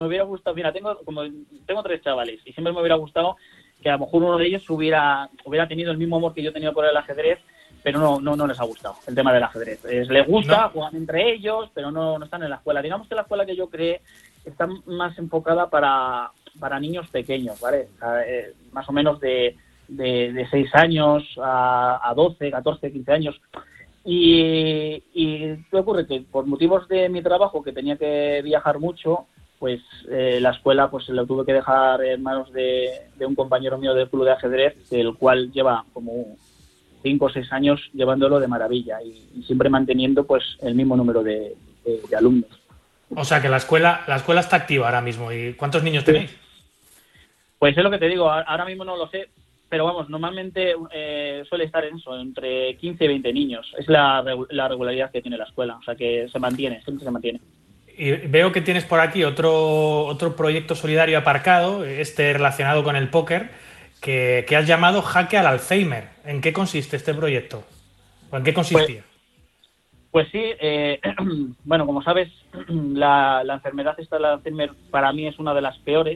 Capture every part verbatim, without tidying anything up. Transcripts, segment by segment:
hubiera gustado, mira, tengo como tengo tres chavales y siempre me hubiera gustado que a lo mejor uno de ellos hubiera hubiera tenido el mismo amor que yo he tenido por el ajedrez, pero no no no les ha gustado el tema del ajedrez. Es, les gusta, no. juegan entre ellos, pero no, no están en la escuela. Digamos que la escuela que yo creé está más enfocada para, para niños pequeños, ¿vale? O sea, eh, más o menos de, de, de seis años a, a doce, catorce, quince años. Y, y ¿qué ocurre? Que por motivos de mi trabajo, que tenía que viajar mucho, pues eh, la escuela pues la tuve que dejar en manos de, de un compañero mío del club de ajedrez, el cual lleva como cinco o seis años llevándolo de maravilla y, y siempre manteniendo pues el mismo número de, de, de alumnos. O sea que la escuela, la escuela está activa ahora mismo. ¿Y cuántos niños tenéis? Pues es lo que te digo, ahora mismo no lo sé, pero vamos, normalmente eh, suele estar en eso, entre quince y veinte niños. Es la, la regularidad que tiene la escuela, o sea que se mantiene, siempre se mantiene. Y veo que tienes por aquí otro, otro proyecto solidario aparcado, este relacionado con el póker, que, que has llamado Jaque al Alzheimer. ¿En qué consiste este proyecto? ¿O en qué consistía? Pues, pues sí, eh, bueno, como sabes, la, la enfermedad esta del Alzheimer para mí es una de las peores.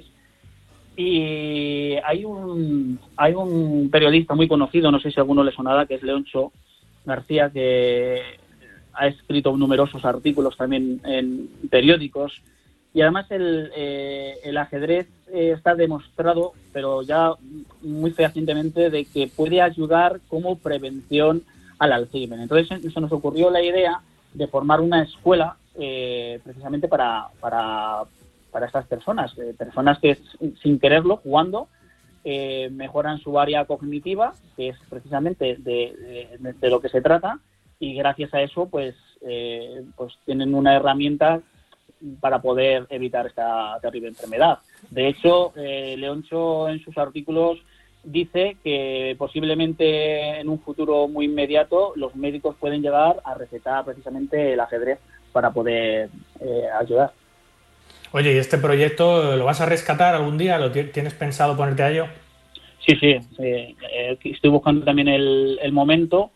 Y hay un hay un periodista muy conocido, no sé si a alguno le sonará, que es Leoncho García, que ha escrito numerosos artículos también en periódicos. Y además el, eh, el ajedrez eh, está demostrado, pero ya muy fehacientemente, de que puede ayudar como prevención al Alzheimer. Entonces se nos ocurrió la idea de formar una escuela eh, precisamente para... para para estas personas, eh, personas que sin quererlo, jugando, eh, mejoran su área cognitiva, que es precisamente de, de, de lo que se trata, y gracias a eso pues, eh, pues tienen una herramienta para poder evitar esta terrible enfermedad. De hecho, eh, Leoncho en sus artículos dice que posiblemente en un futuro muy inmediato los médicos pueden llegar a recetar precisamente el ajedrez para poder eh, ayudar. Oye, ¿y este proyecto lo vas a rescatar algún día? ¿Lo tienes pensado ponerte a ello? Sí, sí. Eh, estoy buscando también el, el momento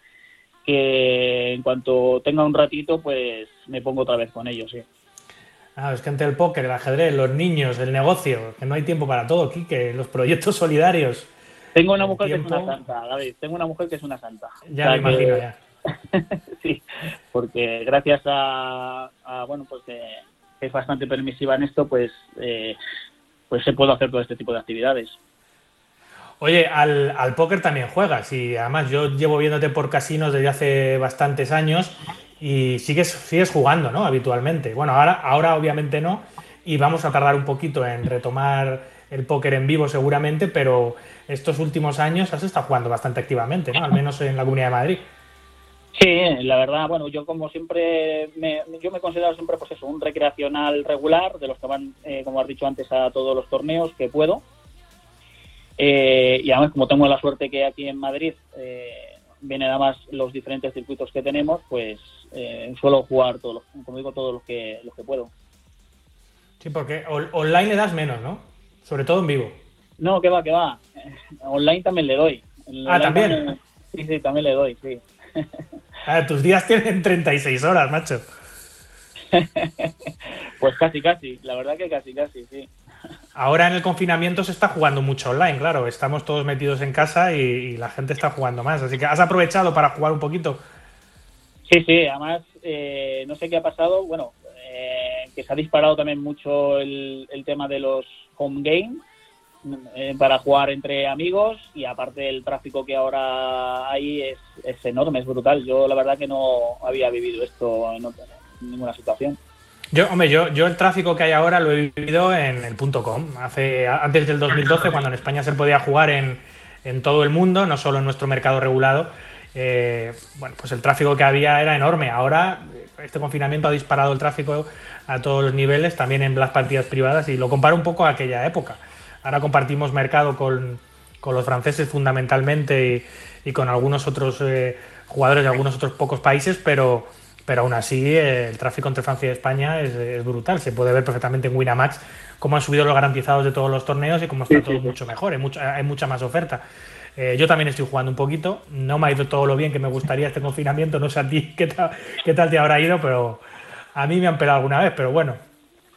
que en cuanto tenga un ratito, pues me pongo otra vez con ellos, sí. Ah, es que ante el póker, el ajedrez, los niños, el negocio, que no hay tiempo para todo, Quique, los proyectos solidarios. Tengo una mujer tiempo... que es una santa, David. Tengo una mujer que es una santa. Ya o sea, me imagino, que... ya. Sí, porque gracias a, a bueno, pues que es bastante permisiva en esto, pues eh, pues se puede hacer todo este tipo de actividades. Oye, al, al póker también juegas y además yo llevo viéndote por casinos desde hace bastantes años y sigues, sigues jugando, ¿no? Habitualmente. Bueno, ahora, ahora obviamente no y vamos a tardar un poquito en retomar el póker en vivo seguramente, pero estos últimos años has estado jugando bastante activamente, ¿no? Al menos en la Comunidad de Madrid. Sí, la verdad, bueno, yo como siempre, me, yo me considero siempre pues eso, un recreacional regular, de los que van, eh, como has dicho antes, a todos los torneos que puedo. Eh, y además, como tengo la suerte que aquí en Madrid eh, vienen además los diferentes circuitos que tenemos, pues eh, suelo jugar todos los, como digo, todos los que, los que puedo. Sí, porque on- online le das menos, ¿no? Sobre todo en vivo. No, que va, que va. Eh, online también le doy. En Ah, online ¿también? también. Sí, sí, también le doy, sí. Ah, tus días tienen treinta y seis horas, macho. Pues casi, casi. La verdad que casi, casi, sí. Ahora en el confinamiento se está jugando mucho online, claro. Estamos todos metidos en casa y, y la gente está jugando más. Así que ¿has aprovechado para jugar un poquito? Sí, sí. Además, eh, no sé qué ha pasado. Bueno, eh, que se ha disparado también mucho el, el tema de los home games eh, para jugar entre amigos, y aparte el tráfico que ahora hay es, es enorme, es brutal. Yo la verdad que no había vivido esto en, otra, en ninguna situación. Yo, hombre, yo, yo el tráfico que hay ahora lo he vivido en el punto com. Hace, antes del dos mil doce, cuando en España se podía jugar en, en todo el mundo, no solo en nuestro mercado regulado, eh, bueno, pues el tráfico que había era enorme. Ahora este confinamiento ha disparado el tráfico a todos los niveles, también en las partidas privadas, y lo comparo un poco a aquella época. Ahora compartimos mercado con, con los franceses fundamentalmente y, y con algunos otros eh, jugadores de algunos otros pocos países, pero... pero aún así eh, el tráfico entre Francia y España es, es brutal. Se puede ver perfectamente en Winamax cómo han subido los garantizados de todos los torneos y cómo está todo mucho mejor, hay, mucho, hay mucha más oferta. Eh, yo también estoy jugando un poquito, no me ha ido todo lo bien que me gustaría este confinamiento, no sé a ti qué tal, qué tal te habrá ido, pero a mí me han pelado alguna vez, pero bueno.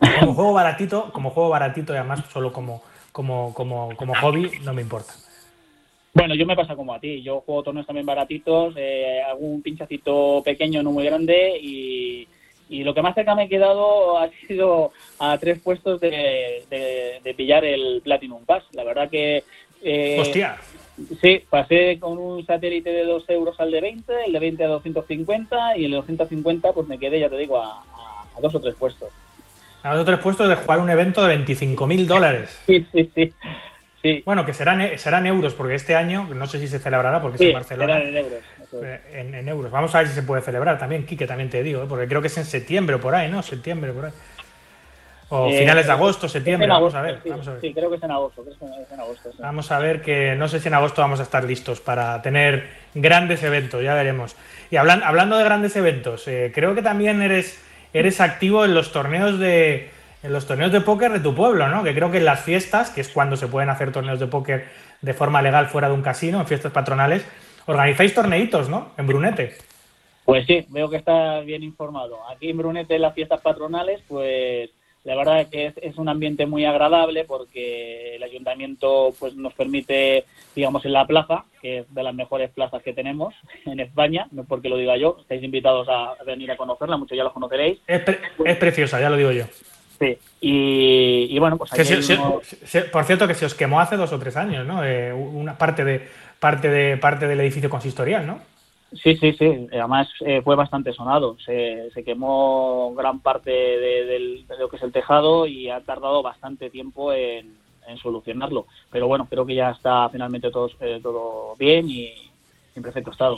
Como juego baratito, como juego baratito y además solo como, como, como, como hobby, no me importa. Bueno, yo me pasa como a ti. Yo juego torneos también baratitos, eh, hago un pinchacito pequeño, no muy grande, y, y lo que más cerca me he quedado ha sido a tres puestos de, de, de pillar el Platinum Pass. La verdad que... Eh, ¡Hostia! Sí, pasé con un satélite de dos euros al de veinte, el de veinte a doscientos cincuenta, y el de doscientos cincuenta pues me quedé, ya te digo, a, a, a dos o tres puestos. A dos o tres puestos de jugar un evento de veinticinco mil dólares. Sí, sí, sí. Sí. Bueno, que serán, serán euros, porque este año, no sé si se celebrará, porque sí, es en Barcelona. Serán en euros. En, en euros. Vamos a ver si se puede celebrar también, Quique, también te digo, ¿eh? Porque creo que es en septiembre o por ahí, ¿no? Septiembre por ahí. O eh, finales de agosto, septiembre, agosto, vamos a ver. Sí, vamos a ver. Sí, creo que es en agosto. Creo que es en agosto sí. Vamos a ver que no sé si en agosto vamos a estar listos para tener grandes eventos, ya veremos. Y hablan, hablando de grandes eventos, eh, creo que también eres, eres activo en los torneos de en los torneos de póker de tu pueblo, ¿no? Que creo que en las fiestas, que es cuando se pueden hacer torneos de póker de forma legal fuera de un casino, en fiestas patronales, organizáis torneitos, ¿no? En Brunete. Pues sí, veo que estás bien informado. Aquí en Brunete, en las fiestas patronales, pues la verdad es que es, es un ambiente muy agradable porque el ayuntamiento pues nos permite, digamos, en la plaza, que es de las mejores plazas que tenemos en España, no es porque lo diga yo, estáis invitados a venir a conocerla, muchos ya los conoceréis. Es, pre es preciosa, ya lo digo yo. Sí, y, y bueno, pues aquí se, se, unos... se, por cierto, que se os quemó hace dos o tres años, ¿no? Eh, una parte de parte de parte del edificio consistorial, ¿no? Sí, sí, sí. Además eh, fue bastante sonado. Se, se quemó gran parte de, de, de lo que es el tejado y ha tardado bastante tiempo en, en solucionarlo. Pero bueno, creo que ya está finalmente todo, eh, todo bien y en perfecto estado.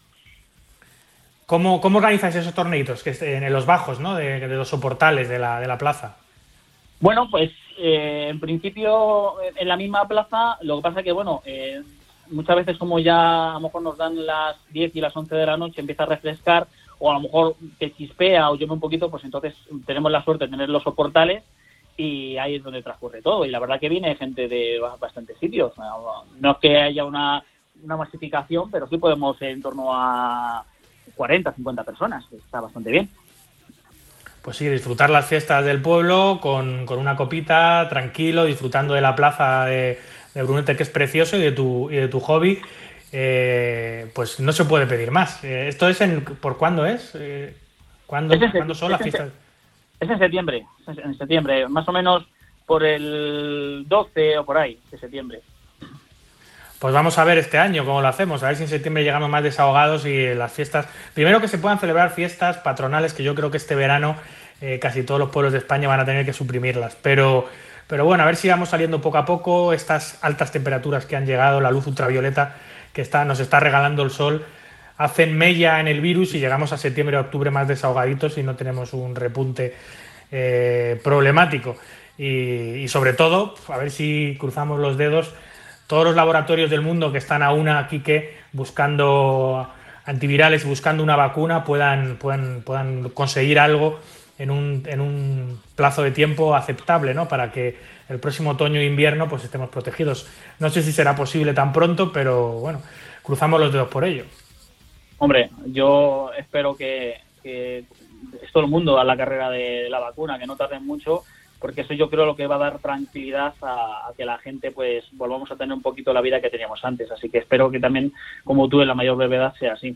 ¿Cómo, cómo organizáis esos torneitos? Que es en los bajos, ¿no? De, de los soportales de la, de la plaza. Bueno, pues eh, en principio en la misma plaza, lo que pasa que, bueno, eh, muchas veces como ya a lo mejor nos dan las diez y las once de la noche, empieza a refrescar, o a lo mejor te chispea o llueve un poquito, pues entonces tenemos la suerte de tener los soportales y ahí es donde transcurre todo. Y la verdad que viene gente de bastantes sitios. No es que haya una, una masificación, pero sí podemos en torno a cuarenta, cincuenta personas, que está bastante bien. Pues sí, disfrutar las fiestas del pueblo con, con una copita, tranquilo, disfrutando de la plaza de, de Brunete, que es precioso, y de tu, y de tu hobby, eh, pues no se puede pedir más. Eh, ¿Esto es en, por cuándo es? Eh, ¿cuándo, es ¿Cuándo son las fiestas? Es en septiembre, es en septiembre, más o menos por el doce o por ahí de septiembre. Pues vamos a ver este año cómo lo hacemos, a ver si en septiembre llegamos más desahogados y las fiestas... Primero que se puedan celebrar fiestas patronales, que yo creo que este verano eh, casi todos los pueblos de España van a tener que suprimirlas. Pero, pero bueno, a ver si vamos saliendo poco a poco, estas altas temperaturas que han llegado, la luz ultravioleta que está, nos está regalando el sol, hacen mella en el virus y llegamos a septiembre o octubre más desahogaditos y no tenemos un repunte eh, problemático. Y, y sobre todo, a ver si cruzamos los dedos, todos los laboratorios del mundo que están a una, Quique, buscando antivirales, buscando una vacuna, puedan, puedan, puedan conseguir algo en un, en un plazo de tiempo aceptable, ¿no? Para que el próximo otoño e invierno pues estemos protegidos. No sé si será posible tan pronto, pero bueno, cruzamos los dedos por ello. Hombre, yo espero que, que es todo el mundo a la carrera de la vacuna, que no tarden mucho, porque eso yo creo lo que va a dar tranquilidad a, a que la gente pues volvamos a tener un poquito la vida que teníamos antes. Así que espero que también, como tú, en la mayor brevedad sea así.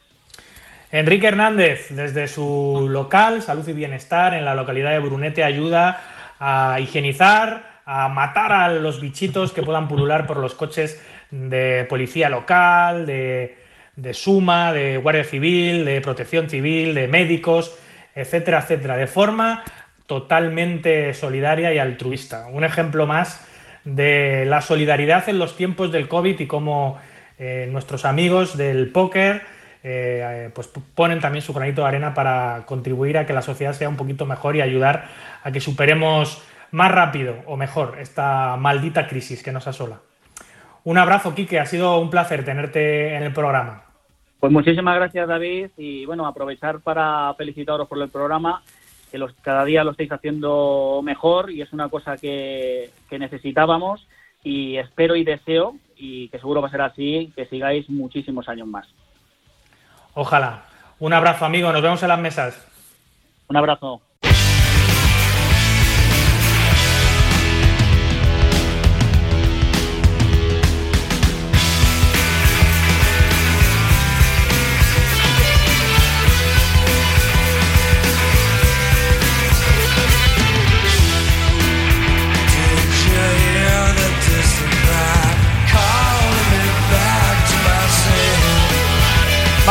Enrique Hernández, desde su local, Salud y Bienestar, en la localidad de Brunete, ayuda a higienizar, a matar a los bichitos que puedan pulular por los coches de policía local, de, de Suma, de Guardia Civil, de Protección Civil, de médicos, etcétera, etcétera, de forma totalmente solidaria y altruista. Un ejemplo más de la solidaridad en los tiempos del COVID y cómo eh, nuestros amigos del póker eh, pues ponen también su granito de arena para contribuir a que la sociedad sea un poquito mejor y ayudar a que superemos más rápido o mejor esta maldita crisis que nos asola. Un abrazo, Quique, ha sido un placer tenerte en el programa. Pues muchísimas gracias, David, y bueno, aprovechar para felicitaros por el programa, que los, cada día lo estáis haciendo mejor y es una cosa que, que necesitábamos, y espero y deseo, y que seguro va a ser así, que sigáis muchísimos años más. Ojalá. Un abrazo, amigo. Nos vemos en las mesas. Un abrazo.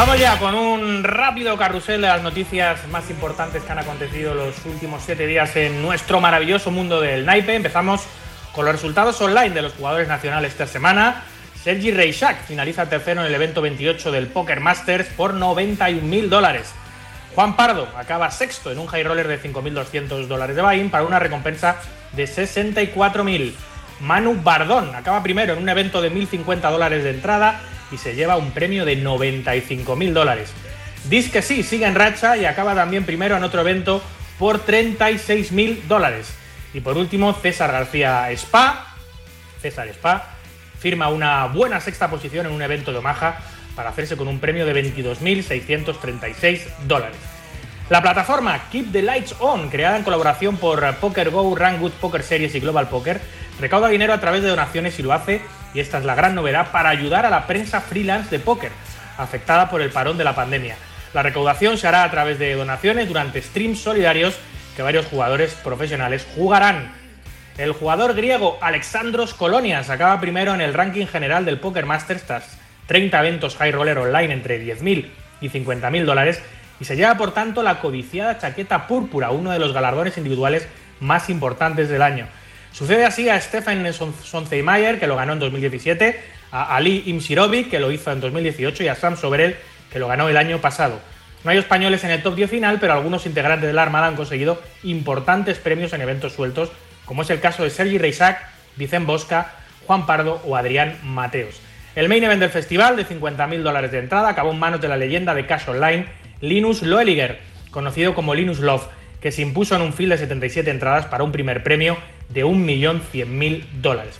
Vamos ya con un rápido carrusel de las noticias más importantes que han acontecido los últimos siete días en nuestro maravilloso mundo del naipe. Empezamos con los resultados online de los jugadores nacionales esta semana. Sergi Reixac finaliza tercero en el evento veintiocho del Poker Masters por noventa y un mil dólares. Juan Pardo acaba sexto en un high roller de cinco mil doscientos dólares de buy-in para una recompensa de sesenta y cuatro mil. Manu Bardón acaba primero en un evento de mil cincuenta dólares de entrada y se lleva un premio de noventa y cinco mil dólares. Diz que sí, sigue en racha y acaba también primero en otro evento por treinta y seis mil dólares. Y por último, César García Spa, César Spa, firma una buena sexta posición en un evento de Omaha para hacerse con un premio de veintidós mil seiscientos treinta y seis dólares. La plataforma Keep the Lights On, creada en colaboración por PokerGo, Ranggood Poker Series y Global Poker, recauda dinero a través de donaciones y lo hace, y esta es la gran novedad, para ayudar a la prensa freelance de póker, afectada por el parón de la pandemia. La recaudación se hará a través de donaciones durante streams solidarios que varios jugadores profesionales jugarán. El jugador griego Alexandros Kolonias acaba primero en el ranking general del Poker Masters tras treinta eventos high roller online entre diez mil y cincuenta mil dólares y se lleva por tanto la codiciada chaqueta púrpura, uno de los galardones individuales más importantes del año. Sucede así a Stefan Sonzeimayer, que lo ganó en dos mil diecisiete, a Ali Imsirovic, que lo hizo en dos mil dieciocho, y a Sam Soberel, que lo ganó el año pasado. No hay españoles en el top diez final, pero algunos integrantes de la Armada han conseguido importantes premios en eventos sueltos, como es el caso de Sergi Reixac, Vicent Bosca, Juan Pardo o Adrián Mateos. El main event del festival, de cincuenta mil dólares de entrada, acabó en manos de la leyenda de Cash Online, Linus Loeliger, conocido como Linus Love, que se impuso en un field de setenta y siete entradas para un primer premio de un millón cien mil dólares.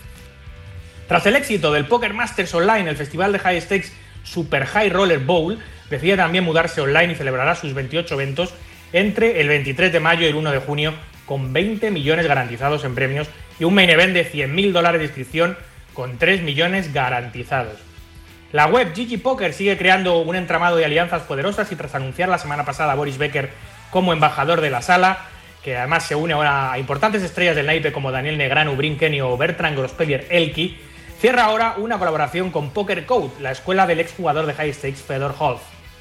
Tras el éxito del Poker Masters Online, el festival de high stakes Super High Roller Bowl decide también mudarse online y celebrará sus veintiocho eventos entre el veintitrés de mayo y el uno de junio, con veinte millones garantizados en premios y un main event de cien mil dólares de inscripción con tres millones garantizados. La web G G Poker sigue creando un entramado de alianzas poderosas y tras anunciar la semana pasada a Boris Becker como embajador de la sala, que además se une ahora a importantes estrellas del naipe como Daniel Negreanu, Brinken o Bertrand Grospellier Elki, cierra ahora una colaboración con Poker Code, la escuela del exjugador de high stakes Fedor Holz.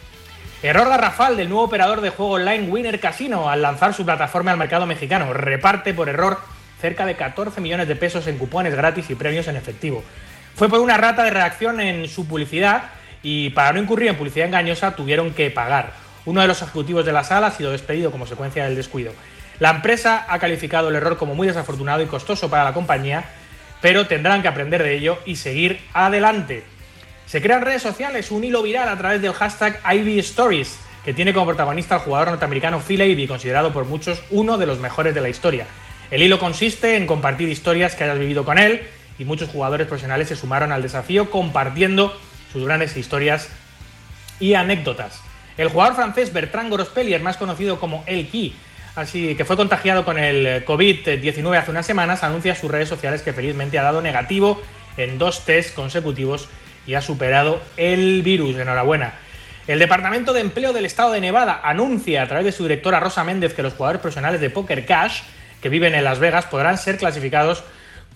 Error garrafal del nuevo operador de juego online Winner Casino al lanzar su plataforma al mercado mexicano. Reparte por error cerca de catorce millones de pesos en cupones gratis y premios en efectivo. Fue por una rata de reacción en su publicidad y para no incurrir en publicidad engañosa tuvieron que pagar. Uno de los ejecutivos de la sala ha sido despedido como consecuencia del descuido. La empresa ha calificado el error como muy desafortunado y costoso para la compañía, pero tendrán que aprender de ello y seguir adelante. Se crea en redes sociales un hilo viral a través del hashtag Ivy Stories, que tiene como protagonista al jugador norteamericano Phil Ivey, considerado por muchos uno de los mejores de la historia. El hilo consiste en compartir historias que hayas vivido con él, y muchos jugadores profesionales se sumaron al desafío compartiendo sus grandes historias y anécdotas. El jugador francés Bertrand Grospellier, más conocido como Elki, así que fue contagiado con el COVID diecinueve hace unas semanas, anuncia en sus redes sociales que felizmente ha dado negativo en dos test consecutivos y ha superado el virus. Enhorabuena. El Departamento de Empleo del Estado de Nevada anuncia a través de su directora Rosa Méndez que los jugadores profesionales de Poker Cash que viven en Las Vegas podrán ser clasificados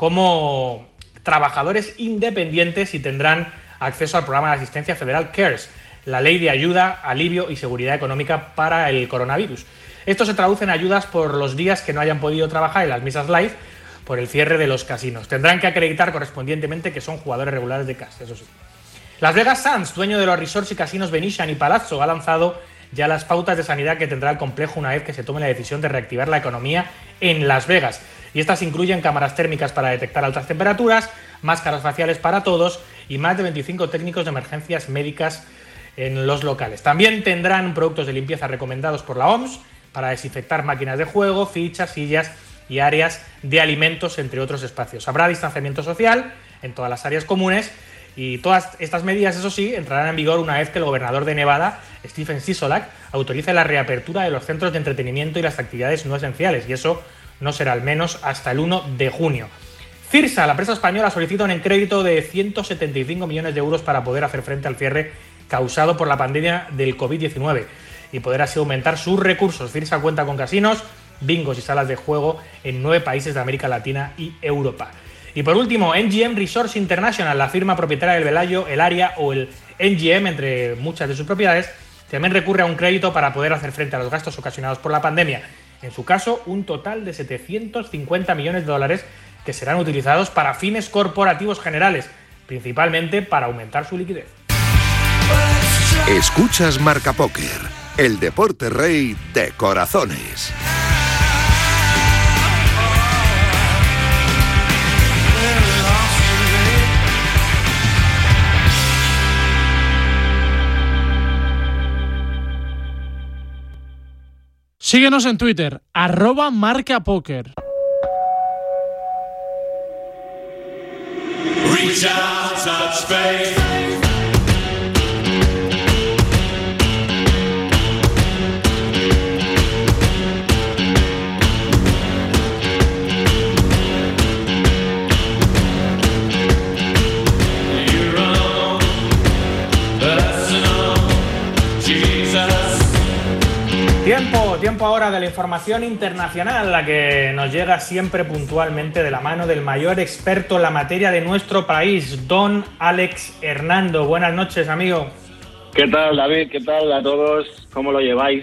como trabajadores independientes y tendrán acceso al programa de asistencia federal CARES, la ley de ayuda, alivio y seguridad económica para el coronavirus. Esto se traduce en ayudas por los días que no hayan podido trabajar en las misas live por el cierre de los casinos. Tendrán que acreditar correspondientemente que son jugadores regulares de cash, eso sí. Las Vegas Sands, dueño de los resorts y casinos Venetian y Palazzo, ha lanzado ya las pautas de sanidad que tendrá el complejo una vez que se tome la decisión de reactivar la economía en Las Vegas. Y estas incluyen cámaras térmicas para detectar altas temperaturas, máscaras faciales para todos y más de veinticinco técnicos de emergencias médicas en los locales. También tendrán productos de limpieza recomendados por la O M S para desinfectar máquinas de juego, fichas, sillas y áreas de alimentos, entre otros espacios. Habrá distanciamiento social en todas las áreas comunes y todas estas medidas, eso sí, entrarán en vigor una vez que el gobernador de Nevada, Stephen Sisolak, autorice la reapertura de los centros de entretenimiento y las actividades no esenciales, y eso no será al menos hasta el uno de junio. Cirsa, la empresa española, solicita un crédito de ciento setenta y cinco millones de euros para poder hacer frente al cierre causado por la pandemia del COVID diecinueve y poder así aumentar sus recursos. Cirsa cuenta con casinos, bingos y salas de juego en nueve países de América Latina y Europa. Y por último, M G M Resorts International, la firma propietaria del Velayo, el Aria o el M G M, entre muchas de sus propiedades, también recurre a un crédito para poder hacer frente a los gastos ocasionados por la pandemia. En su caso, un total de setecientos cincuenta millones de dólares que serán utilizados para fines corporativos generales, principalmente para aumentar su liquidez. Escuchas Marca Póker, el deporte rey de corazones. Síguenos en Twitter, arroba Marca Póker. Reach out, touch faith. Tiempo, tiempo ahora de la información internacional, la que nos llega siempre puntualmente de la mano del mayor experto en la materia de nuestro país, don Alex Hernando. Buenas noches, amigo. ¿Qué tal, David? ¿Qué tal a todos? ¿Cómo lo lleváis?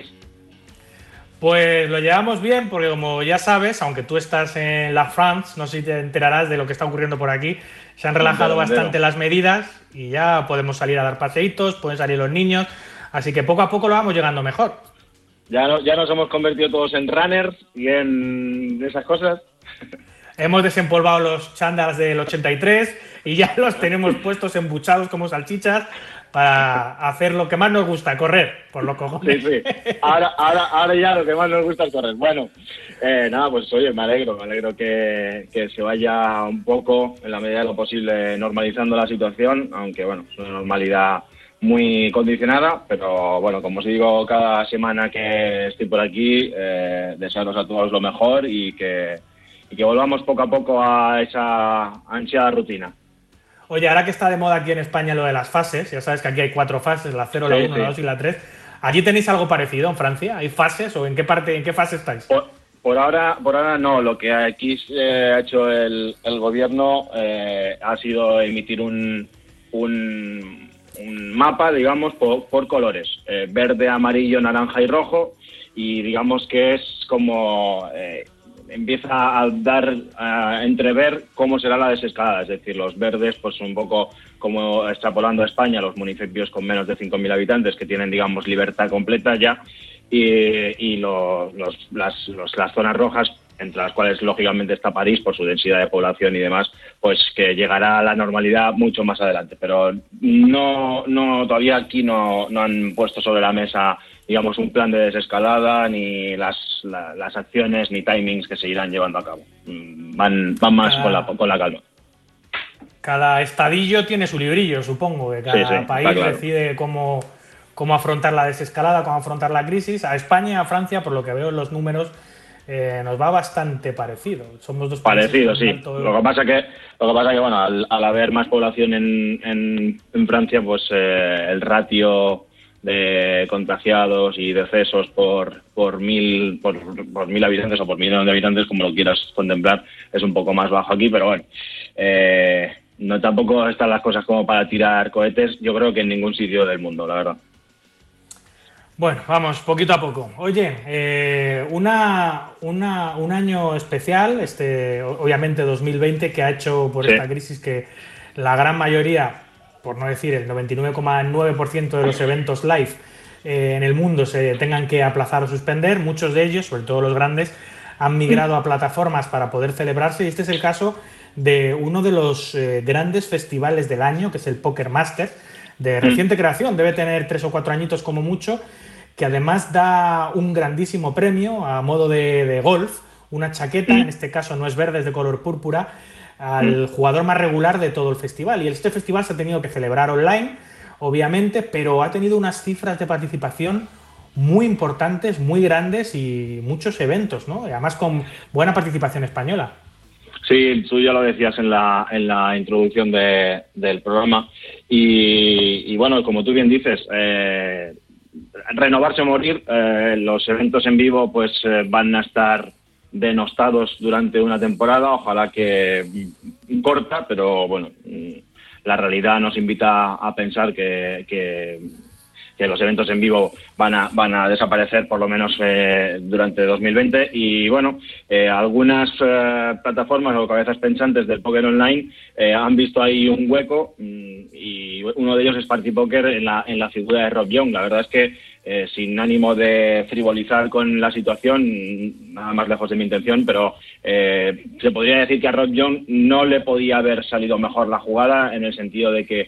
Pues lo llevamos bien, porque como ya sabes, aunque tú estás en la France, no sé si te enterarás de lo que está ocurriendo por aquí, se han relajado bastante las medidas y ya podemos salir a dar paseitos, pueden salir los niños, así que poco a poco lo vamos llegando mejor. Ya, no, ya nos hemos convertido todos en runners y en esas cosas. Hemos desempolvado los chándals del ochenta y tres y ya los tenemos puestos embuchados como salchichas para hacer lo que más nos gusta, correr, por lo cojones. Sí, sí. Ahora, ahora, ahora ya lo que más nos gusta es correr. Bueno, eh, nada, pues oye, me alegro, me alegro que, que se vaya un poco, en la medida de lo posible, normalizando la situación, aunque bueno, es una normalidad muy condicionada, pero bueno, como os digo cada semana que estoy por aquí, eh, desearos a todos lo mejor y que, y que volvamos poco a poco a esa ansiada rutina. Oye, ahora que está de moda aquí en España lo de las fases, ya sabes que aquí hay cuatro fases, la cero, la uno, sí, la dos y la tres. ¿Allí tenéis algo parecido en Francia? ¿Hay fases o en qué parte, en qué fase estáis? Por, por ahora, por ahora no. Lo que aquí eh, ha hecho el, el gobierno eh, ha sido emitir un un un mapa, digamos, por, por colores, eh, verde, amarillo, naranja y rojo, y digamos que es como eh, empieza a dar, a entrever cómo será la desescalada, es decir, los verdes pues un poco como extrapolando a España, los municipios con menos de cinco mil habitantes que tienen, digamos, libertad completa ya, y, y lo, los, las, los, las zonas rojas, entre las cuales lógicamente está París por su densidad de población y demás, pues que llegará a la normalidad mucho más adelante. Pero no, no todavía aquí no, no han puesto sobre la mesa, digamos, un plan de desescalada, ni las, la, las acciones ni timings que se irán llevando a cabo. Van, van más con la, con la calma. Cada estadillo tiene su librillo, supongo, que cada sí, sí, país claro. decide cómo, cómo afrontar la desescalada, cómo afrontar la crisis. A España y a Francia, por lo que veo en los números, Eh, nos va bastante parecido. Somos dos países parecido, sí. Alto... Lo que pasa que, lo que pasa que bueno, al, al haber más población en, en, en Francia, pues eh, el ratio de contagiados y decesos por por mil por, por mil habitantes o por millón de habitantes, como lo quieras contemplar, es un poco más bajo aquí, pero bueno, eh, no tampoco están las cosas como para tirar cohetes. Yo creo que en ningún sitio del mundo, la verdad. Bueno, vamos, poquito a poco. Oye, eh, una, una, un año especial, este, obviamente dos mil veinte, que ha hecho por sí. esta crisis que la gran mayoría, por no decir el noventa y nueve coma nueve por ciento de los eventos live eh, en el mundo se tengan que aplazar o suspender. Muchos de ellos, sobre todo los grandes, han migrado a plataformas para poder celebrarse, y este es el caso de uno de los eh, grandes festivales del año, que es el Poker Masters, de reciente creación, debe tener tres o cuatro añitos como mucho, que además da un grandísimo premio a modo de, de golf, una chaqueta, en este caso no es verde, es de color púrpura, al jugador más regular de todo el festival. Y este festival se ha tenido que celebrar online, obviamente, pero ha tenido unas cifras de participación muy importantes, muy grandes y muchos eventos, ¿no? Y además con buena participación española. Sí, tú ya lo decías en la en la introducción de, del programa y, y bueno, como tú bien dices, eh, renovarse o morir, eh, los eventos en vivo pues eh, van a estar denostados durante una temporada. Ojalá que corta, pero bueno, la realidad nos invita a pensar que, que, que los eventos en vivo van a, van a desaparecer por lo menos eh, durante dos mil veinte. Y bueno, eh, algunas eh, plataformas o cabezas pensantes del póker online eh, han visto ahí un hueco, y uno de ellos es Party Poker en la, en la figura de Rob Young. La verdad es que Eh, sin ánimo de frivolizar con la situación, nada más lejos de mi intención, pero eh, se podría decir que a Rob Young no le podía haber salido mejor la jugada, en el sentido de que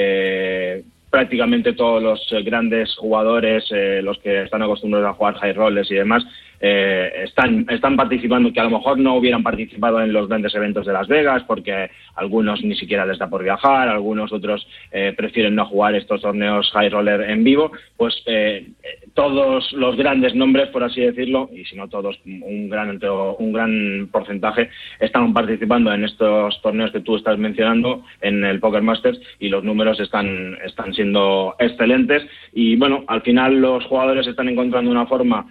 eh, prácticamente todos los grandes jugadores, eh, los que están acostumbrados a jugar high rollers y demás, eh, están, están participando, que a lo mejor no hubieran participado en los grandes eventos de Las Vegas, porque algunos ni siquiera les da por viajar, algunos otros eh, prefieren no jugar estos torneos high roller en vivo. Pues eh, todos los grandes nombres, por así decirlo, y si no todos, un gran, un gran porcentaje, están participando en estos torneos que tú estás mencionando en el Poker Masters, y los números están, están siendo excelentes. Y bueno, al final los jugadores están encontrando una forma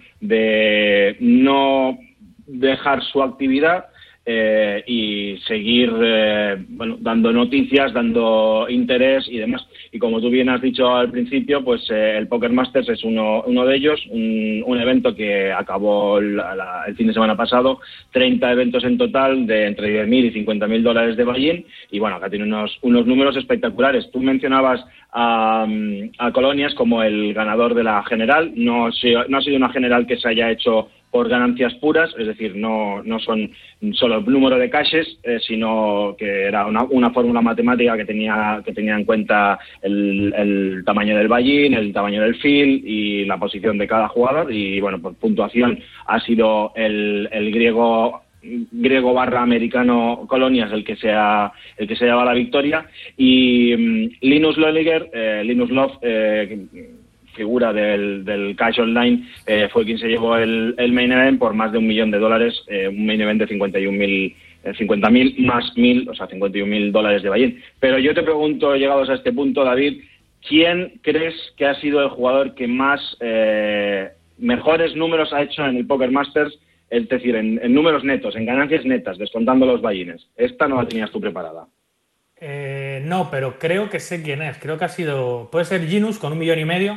de no dejar su actividad eh, y seguir eh, bueno, dando noticias, dando interés y demás. Y como tú bien has dicho al principio, pues eh, el Poker Masters es uno, uno de ellos, un, un evento que acabó la, la, el fin de semana pasado, treinta eventos en total de entre diez mil y cincuenta mil dólares de buy-in, y bueno, acá tiene unos, unos números espectaculares. Tú mencionabas a, a Colonias como el ganador de la general. No, no ha sido una general que se haya hecho por ganancias puras, es decir, no, no son solo el número de cashes, eh, sino que era una, una fórmula matemática que tenía, que tenía en cuenta el, el tamaño del buy-in, el tamaño del field y la posición de cada jugador. Y bueno, por puntuación ha sido el, el griego griego barra americano Colonias el que sea el que se lleva la victoria. Y um, Linus Lolliger, eh, Linus Love, eh, figura del, del Cash Online, eh, fue quien se llevó el, el main event por más de un millón de dólares, eh, un main event de cincuenta y un mil, cincuenta mil más mil, o sea, cincuenta y un mil dólares de buy-in. Pero yo te pregunto, llegados a este punto, David, ¿quién crees que ha sido el jugador que más eh, mejores números ha hecho en el Poker Masters? Es decir, en, en números netos, en ganancias netas, descontando los buy-ins. Esta no la tenías tú preparada. Eh, no, pero creo que sé quién es. Creo que ha sido... ¿Puede ser Ginus con un millón y medio?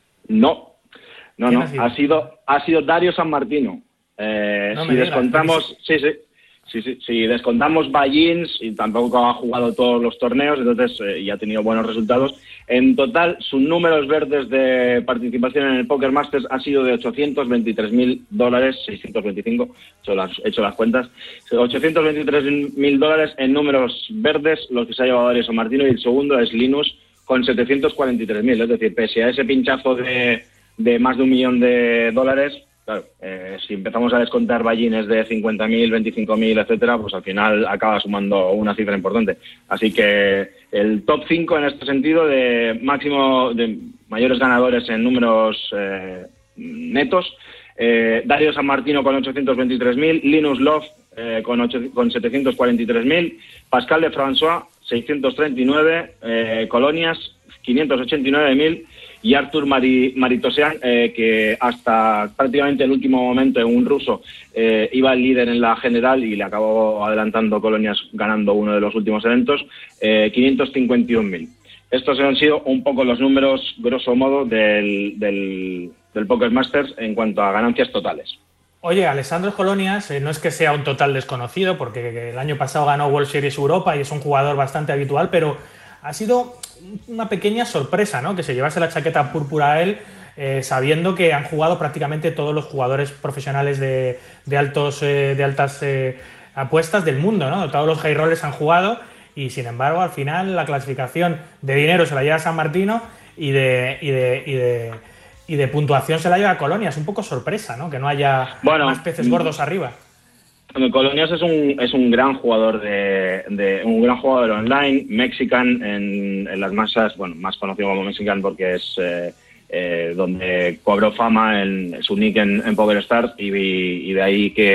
No, no, no. Ha sido? Ha sido, ha sido Dario San Martino. Eh, no si descontamos... digas, sí, sí. Sí, sí, si descontamos buy-ins, y tampoco ha jugado todos los torneos, entonces eh, y ha tenido buenos resultados. En total, sus números verdes de participación en el Poker Masters ha sido de ochocientos veintitrés mil dólares, seiscientos veinticinco, he hecho las, he hecho las cuentas, ochocientos veintitrés mil dólares en números verdes, los que se ha llevado Dario San Martino, y el segundo es Linus con setecientos cuarenta y tres mil, es decir, pese a ese pinchazo de, de más de un millón de dólares. Claro, eh, si empezamos a descontar buy-ins de cincuenta mil, veinticinco mil, etcétera, pues al final acaba sumando una cifra importante. Así que el top cinco en este sentido de máximo, de mayores ganadores en números eh, netos, eh, Dario San Martino con ochocientos veintitrés mil, Linus Love eh, con, ocho, con setecientos cuarenta y tres mil, Pascal de François seiscientos treinta y nueve, eh, Colonias quinientos ochenta y nueve mil, y Artur Mari, Maritosean, eh, que hasta prácticamente el último momento, en un ruso, eh, iba el líder en la general y le acabó adelantando Colonias ganando uno de los últimos eventos, eh, quinientos cincuenta y un mil. Estos han sido un poco los números, grosso modo, del, del, del Poker Masters en cuanto a ganancias totales. Oye, Alessandro Colonias eh, no es que sea un total desconocido, porque el año pasado ganó World Series Europa y es un jugador bastante habitual, pero ha sido una pequeña sorpresa, ¿no? Que se llevase la chaqueta púrpura a él, eh, sabiendo que han jugado prácticamente todos los jugadores profesionales de, de, altos, eh, de altas eh, apuestas del mundo, ¿no? Todos los high rollers han jugado y, sin embargo, al final la clasificación de dinero se la lleva San Martino y de, y de, y de, y de puntuación se la lleva Colonia. Es un poco sorpresa, ¿no? Que no haya bueno, más peces gordos arriba. Colonias es un es un gran jugador de, de un gran jugador online, mexican en, en las masas, bueno, más conocido como mexican porque es eh, eh, donde cobró fama en su nick en, en PokerStars, y, y de ahí que,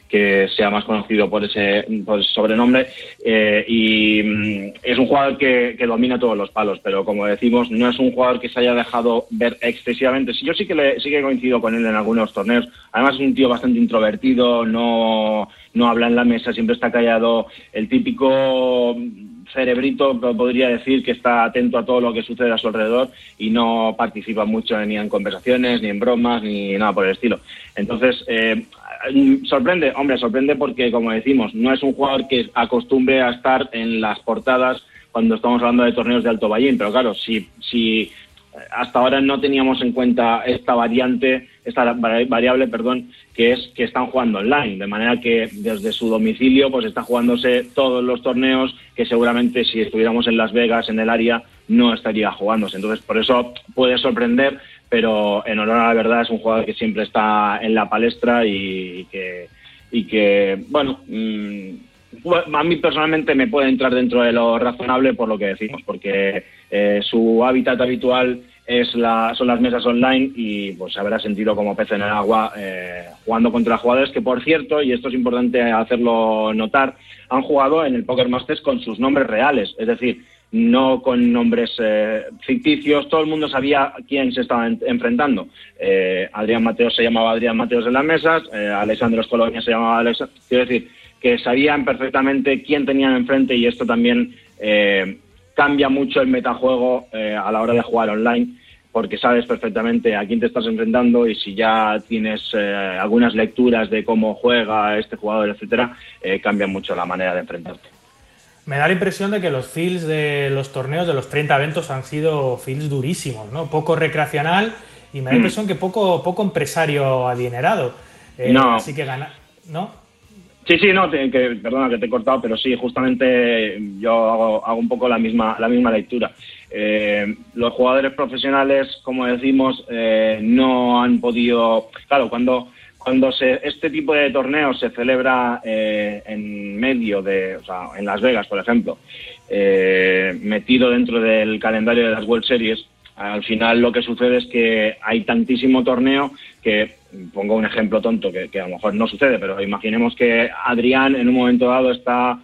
que sea más conocido por ese, por ese sobrenombre, eh, y mm, es un jugador que, que domina todos los palos, pero como decimos, no es un jugador que se haya dejado ver excesivamente. Yo sí que le, sí que coincido con él en algunos torneos. Además es un tío bastante introvertido, no, no habla en la mesa, siempre está callado, el típico cerebrito, podría decir, que está atento a todo lo que sucede a su alrededor y no participa mucho ni en conversaciones, ni en bromas, ni nada por el estilo. Entonces, eh, sorprende, hombre, sorprende porque, como decimos, no es un jugador que acostumbre a estar en las portadas cuando estamos hablando de torneos de alto ballín, pero claro, si, si hasta ahora no teníamos en cuenta esta variante, esta variable, perdón, que es que están jugando online, de manera que desde su domicilio pues está jugándose todos los torneos que seguramente si estuviéramos en Las Vegas, en el área, no estaría jugándose. Entonces, por eso puede sorprender, pero en honor a la verdad es un jugador que siempre está en la palestra y que, y que bueno, mmm, a mí personalmente me puede entrar dentro de lo razonable por lo que decimos, porque eh, su hábitat habitual es la, son las mesas online y pues se habrá sentido como pez en el agua eh, jugando contra jugadores que, por cierto, y esto es importante hacerlo notar, han jugado en el Poker Masters con sus nombres reales, es decir, no con nombres eh, ficticios. Todo el mundo sabía a quién se estaba en, enfrentando. Eh, Adrián Mateos se llamaba Adrián Mateos en las mesas, eh, Alexandros Colonia se llamaba Alexandros, quiero decir, que sabían perfectamente quién tenían enfrente, y esto también eh, cambia mucho el metajuego eh, a la hora de jugar online, porque sabes perfectamente a quién te estás enfrentando, y si ya tienes eh, algunas lecturas de cómo juega este jugador, etcétera, eh, cambia mucho la manera de enfrentarte. Me da la impresión de que los fields de los torneos, de los treinta eventos, han sido fields durísimos, ¿no? Poco recreacional, y me da la impresión mm. que poco, poco empresario adinerado. Eh, no. Así que gana, ¿no? Sí, sí, no, te, que, perdona que te he cortado, pero sí, justamente yo hago, hago un poco la misma, la misma lectura. Eh, los jugadores profesionales, como decimos, eh, no han podido... Claro, cuando, cuando se, este tipo de torneos se celebra eh, en medio de... O sea, en Las Vegas, por ejemplo, eh, metido dentro del calendario de las World Series, al final lo que sucede es que hay tantísimo torneo que, pongo un ejemplo tonto que, que a lo mejor no sucede, pero imaginemos que Adrián en un momento dado está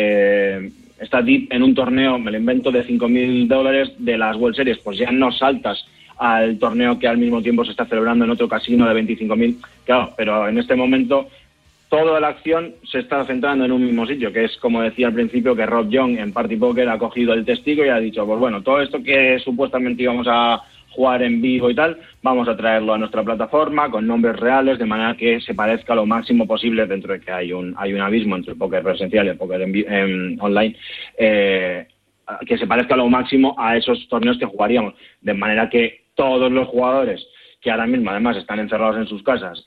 eh, está deep en un torneo, me lo invento, de cinco mil dólares de las World Series, pues ya no saltas al torneo que al mismo tiempo se está celebrando en otro casino de veinticinco mil, claro, pero en este momento toda la acción se está centrando en un mismo sitio, que es, como decía al principio, que Rob Young en Party Poker ha cogido el testigo y ha dicho, pues bueno, todo esto que supuestamente íbamos a jugar en vivo y tal, vamos a traerlo a nuestra plataforma con nombres reales, de manera que se parezca lo máximo posible, dentro de que hay un hay un abismo entre el póker presencial y el póker en, en, online, eh, que se parezca lo máximo a esos torneos que jugaríamos, de manera que todos los jugadores que ahora mismo además están encerrados en sus casas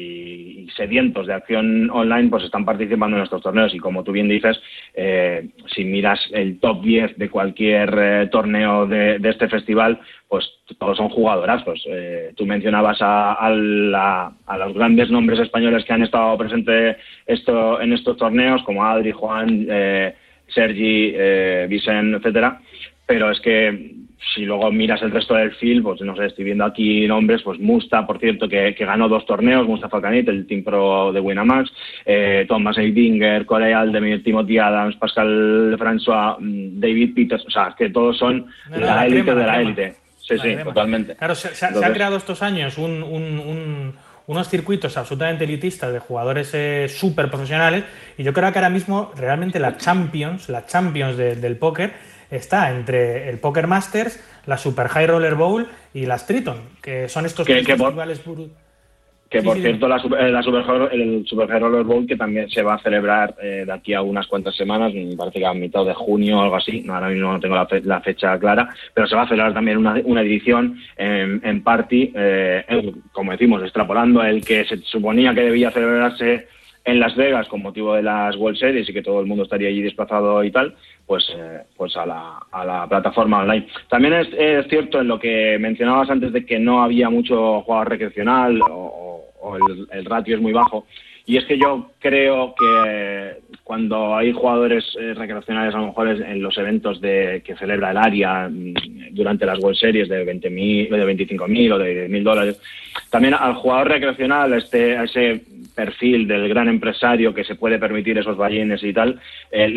y, y sedientos de acción online, pues están participando en estos torneos. Y como tú bien dices, eh, si miras el top diez de cualquier eh, torneo de, de este festival, pues todos son jugadorazos. Eh, tú mencionabas a, a, la, a los grandes nombres españoles que han estado presentes esto, en estos torneos, como Adri, Juan, eh, Sergi, eh, Vicent, etcétera, pero es que si luego miras el resto del field, pues no sé, estoy viendo aquí nombres, pues Musta, por cierto, que, que ganó dos torneos, Mustafa Kanit, el Team Pro de Winamax, eh, Thomas Eidinger, Corey Aldemir, Timothy Adams, Pascal François, David Peters, o sea, que todos son no, no, la élite de la élite. Sí, sí, totalmente. Claro, se, se, Entonces, se ha creado estos años un, un, un, unos circuitos absolutamente elitistas de jugadores eh, súper profesionales, y yo creo que ahora mismo realmente la Champions, la Champions de, del póker, está entre el Poker Masters, la Super High Roller Bowl y las Triton, que son estos que, que festivales por, que sí, por sí, cierto, la, la Super, el Super High Roller Bowl, que también se va a celebrar eh, de aquí a unas cuantas semanas, me parece que a mitad de junio o algo así, no, ahora mismo no tengo la, fe, la fecha clara, pero se va a celebrar también una, una edición en, en Party, eh, el, como decimos, extrapolando el que se suponía que debía celebrarse en Las Vegas con motivo de las World Series y que todo el mundo estaría allí desplazado y tal, pues eh, pues a la, a la plataforma online. También es, es cierto en lo que mencionabas antes de que no había mucho jugador recreacional o, o el, el ratio es muy bajo, y es que yo creo que cuando hay jugadores eh, recreacionales, a lo mejor es en los eventos de que celebra el área durante las World Series de veinte mil, de veinticinco mil o de diez mil dólares, también al jugador recreacional, este, a ese perfil del gran empresario que se puede permitir esos ballines y tal, eh,